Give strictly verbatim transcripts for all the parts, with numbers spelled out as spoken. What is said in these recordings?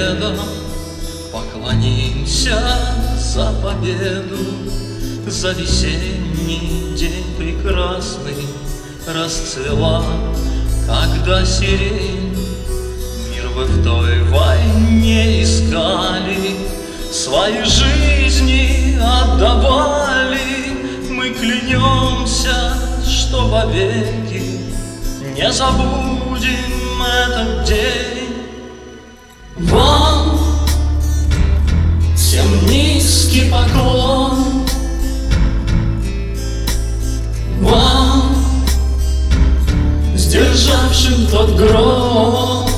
следом, поклонимся за победу, за весенний день прекрасный расцвела, когда сирень. Мир вы в той войне искали, свои жизни отдавали. Мы клянемся, что вовеки не забудем этот день. Вам всем низкий поклон, вам, сдержавшим тот гром,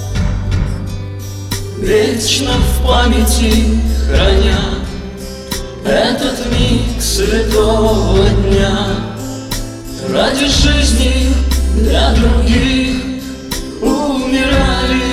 вечно в памяти храня этот миг святого дня. Ради жизни для других умирали.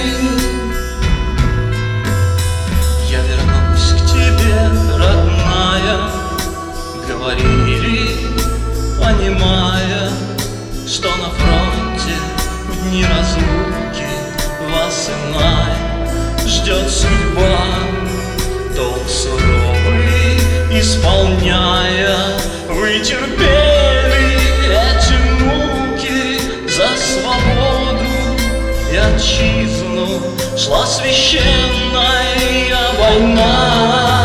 Я вернусь к тебе, родная, говорили, понимая, что на фронте в дни разлуки вас иная ждет судьба. Долг суровый исполняя, вы терпели эти муки за свободу и отчизну. Шла священная война.